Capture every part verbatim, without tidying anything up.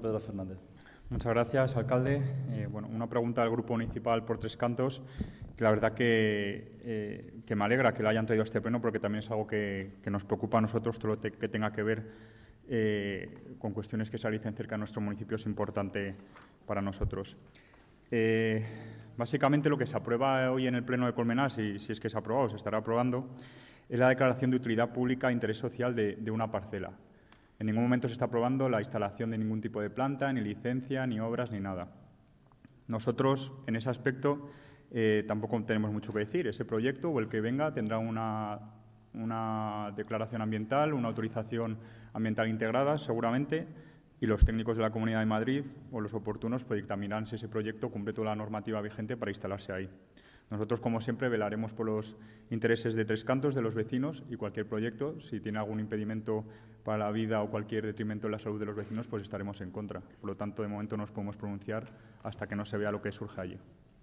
Pedro Fernández. Muchas gracias, alcalde. Eh, bueno, una pregunta al Grupo Municipal por Tres Cantos, que la verdad que, eh, que me alegra que la hayan traído a este pleno, porque también es algo que, que nos preocupa a nosotros, todo lo te, que tenga que ver eh, con cuestiones que se realicen cerca de nuestro municipio es importante para nosotros. Eh, básicamente lo que se aprueba hoy en el pleno de Colmenar, si, si es que se ha aprobado o se estará aprobando, es la declaración de utilidad pública e interés social de, de una parcela. En ningún momento se está aprobando la instalación de ningún tipo de planta, ni licencia, ni obras, ni nada. Nosotros, en ese aspecto, eh, tampoco tenemos mucho que decir. Ese proyecto o el que venga tendrá una, una declaración ambiental, una autorización ambiental integrada, seguramente, y los técnicos de la Comunidad de Madrid o los oportunos pues, dictaminarán si ese proyecto cumple toda la normativa vigente para instalarse ahí. Nosotros, como siempre, velaremos por los intereses de Tres Cantos, de los vecinos, y cualquier proyecto, si tiene algún impedimento para la vida o cualquier detrimento en la salud de los vecinos, pues estaremos en contra. Por lo tanto, de momento no nos podemos pronunciar hasta que no se vea lo que surge allí.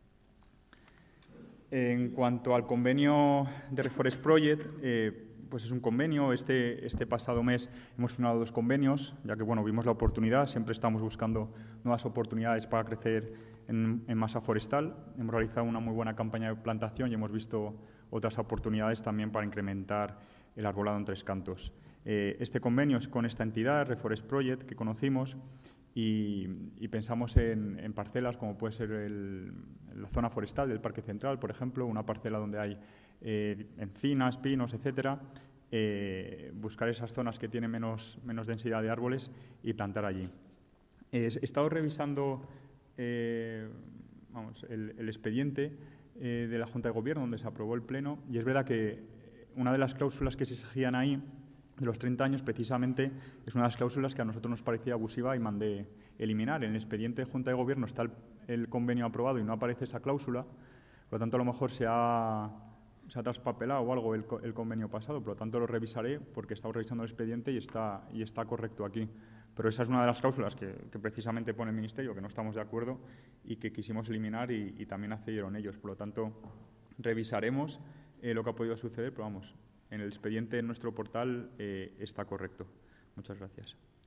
En cuanto al convenio de Reforest Project, eh, pues es un convenio. Este, este pasado mes hemos firmado dos convenios, ya que bueno, vimos la oportunidad, siempre estamos buscando nuevas oportunidades para crecer en, en masa forestal. Hemos realizado una muy buena campaña de plantación y hemos visto otras oportunidades también para incrementar el arbolado en Tres Cantos. Eh, este convenio es con esta entidad, Reforest Project, que conocimos, y, y pensamos en, en parcelas como puede ser el, la zona forestal del Parque Central, por ejemplo, una parcela donde hay eh, encinas, pinos, etcétera, eh, buscar esas zonas que tienen menos, menos densidad de árboles y plantar allí. Eh, he estado revisando eh, vamos, el, el expediente eh, de la Junta de Gobierno donde se aprobó el Pleno, y es verdad que una de las cláusulas que se exigían ahí de los treinta años, precisamente, es una de las cláusulas que a nosotros nos parecía abusiva y mandé eliminar. En el expediente de Junta de Gobierno está el, el convenio aprobado y no aparece esa cláusula, por lo tanto, a lo mejor se ha, se ha traspapelado o algo el, el convenio pasado, por lo tanto, lo revisaré porque he estado revisando el expediente y está, y está correcto aquí. Pero esa es una de las cláusulas que, que precisamente pone el Ministerio, que no estamos de acuerdo y que quisimos eliminar y, y también accedieron ellos. Por lo tanto, revisaremos eh, lo que ha podido suceder, pero vamos, en el expediente en nuestro portal eh, está correcto. Muchas gracias.